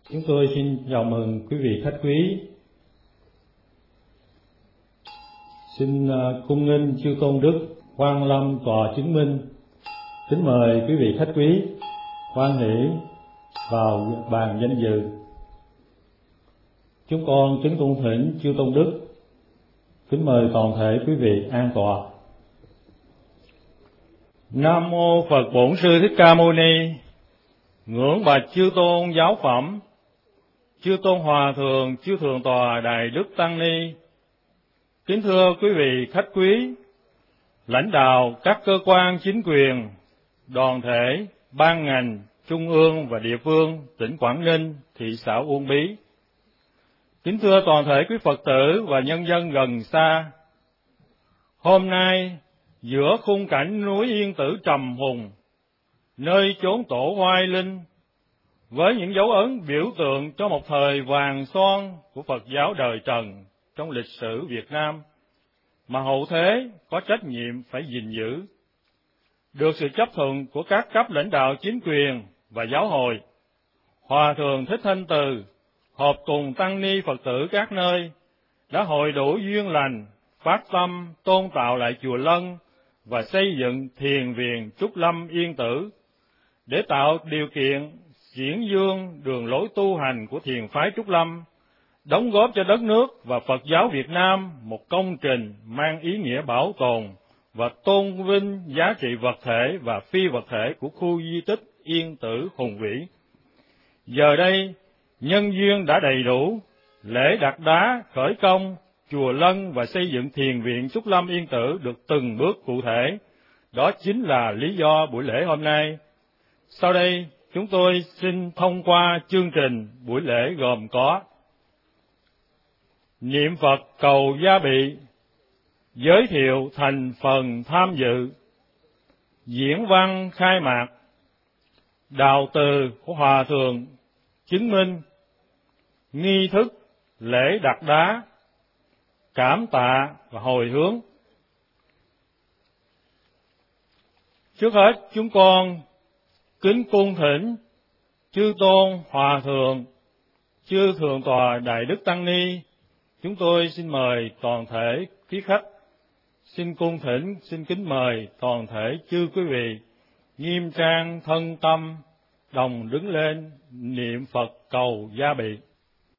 Chúng tôi xin chào mừng quý vị khách quý. Xin cung nghênh chư tôn đức Quan Lâm tòa chứng minh. Kính mời quý vị khách quý hoan hỷ vào bàn danh dự. Chúng con kính cung thỉnh chư tôn đức. Kính mời toàn thể quý vị an tọa. Nam mô Phật Bổn Sư Thích Ca Mâu Ni. Ngưỡng bạch chư tôn giáo phẩm, chư tôn hòa thượng, chư thượng tọa Đại Đức Tăng Ni. Kính thưa quý vị khách quý, lãnh đạo các cơ quan chính quyền, đoàn thể, ban ngành, trung ương và địa phương tỉnh Quảng Ninh, thị xã Uông Bí. Kính thưa toàn thể quý Phật tử và nhân dân gần xa. Hôm nay, giữa khung cảnh núi Yên Tử trầm hùng, nơi chốn tổ oai linh, với những dấu ấn biểu tượng cho một thời vàng son của Phật giáo đời Trần trong lịch sử Việt Nam, mà hậu thế có trách nhiệm phải gìn giữ. Được sự chấp thuận của các cấp lãnh đạo chính quyền và giáo hội, Hòa Thượng Thích Thanh Từ, họp cùng tăng ni Phật tử các nơi, đã hội đủ duyên lành, phát tâm tôn tạo lại chùa Lân và xây dựng thiền viện Trúc Lâm Yên Tử, để tạo điều kiện diễn dương đường lối tu hành của thiền phái Trúc Lâm, đóng góp cho đất nước và Phật giáo Việt Nam một công trình mang ý nghĩa bảo tồn và tôn vinh giá trị vật thể và phi vật thể của khu di tích Yên Tử hùng vĩ. Giờ đây, nhân duyên đã đầy đủ, lễ đặt đá khởi công chùa Lân và xây dựng thiền viện Trúc Lâm Yên Tử được từng bước cụ thể. Đó chính là lý do buổi lễ hôm nay. Sau đây, chúng tôi xin thông qua chương trình buổi lễ gồm có niệm Phật cầu gia bị, giới thiệu thành phần tham dự, diễn văn khai mạc, đạo từ của Hòa Thượng chứng minh, nghi thức lễ đặt đá, cảm tạ và hồi hướng. Trước hết, chúng con kính cung thỉnh chư tôn hòa thượng, chư thượng tọa Đại Đức Tăng Ni. Chúng tôi xin mời toàn thể quý khách, xin cung thỉnh, xin kính mời toàn thể chư quý vị nghiêm trang thân tâm, đồng đứng lên niệm Phật cầu gia bị.